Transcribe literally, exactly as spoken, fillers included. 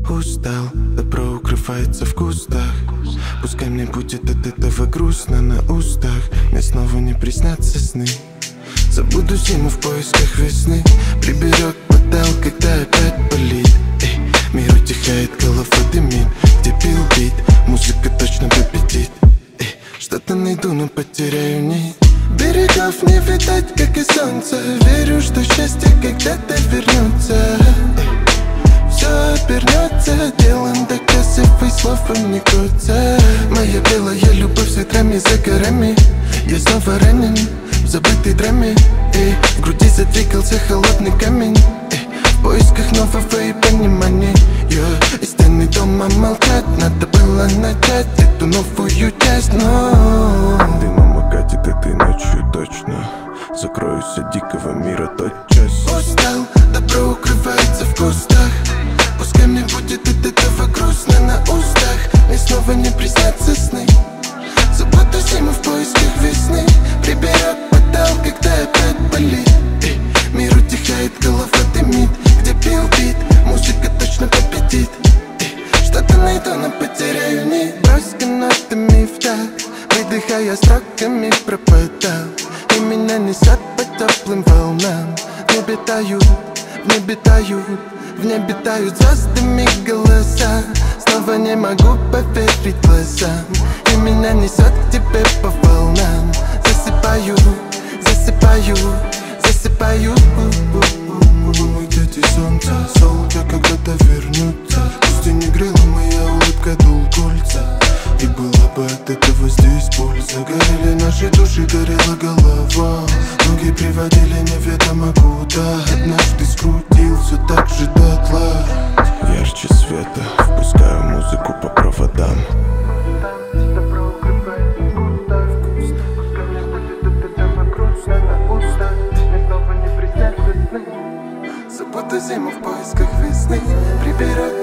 Устал, добро укрывается в кустах. Пускай мне будет от этого грустно на устах. Мне снова не приснятся сны. Забуду зиму в поисках весны. Приберет подал, когда опять болит. Эй, мир утихает, голова дымит. Где бил бит, музыка точно победит. Эй, что-то найду, но потеряю нить. Берегов не видать, как и солнца. Верю, что счастье когда-то вернется. Все обернется, делом доказывай, словом не крутся. Моя белая любовь с ветрами за горами. Я снова ранен в забытой драме. Эй, в груди задвигался холодный камень. Эй, в поисках нового и понимания. И стены дома молчат, надо было начать эту новую часть, но дымом окатит этой ночью точно. Закроюсь от дикого мира тотчас. Устал, добро укрывается в кустах. Пускай мне будет от этого грустно на устах. Мне снова не приснятся сны. Забуду зиму в поисках весны. Приберет подал, когда опять болит. Эй, мир утихает, голова дымит. Где бил бит, музыка точно победит. Эй, что-то найду, но потеряю нить. Брось канатами в так, выдыхая строками пропадал. И меня несет по теплым волнам. В небе тают, в небе тают, в небе тают звездами голоса. Снова не могу поверить глазам. И меня несет к тебе по волнам. Засыпаю, засыпаю, засыпаю. Мой дети солнца, солнце когда-то вернется. Пусть и не грела моя улыбка, дул кольца. И была бы от этого здесь польза. Горели наши души, горела голова. Ноги приводили неведомо куда. Однажды скрутил все так же дотла. Ярче света, впускаю музыку по проводам. Забуду зиму в поисках весны. Приберет